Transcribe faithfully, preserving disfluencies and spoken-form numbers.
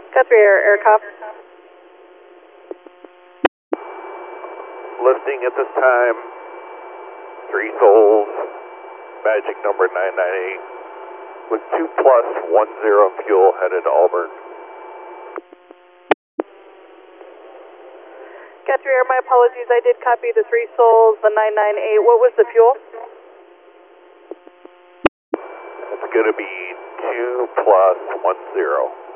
Guthrie Air, Air Cop. Lifting at this time, three souls, magic number nine nine eight, with two plus one zero fuel headed to Auburn. Guthrie Air, my apologies, I did copy the three souls, the nine nine eight. What was the fuel? It's going to be two plus one zero.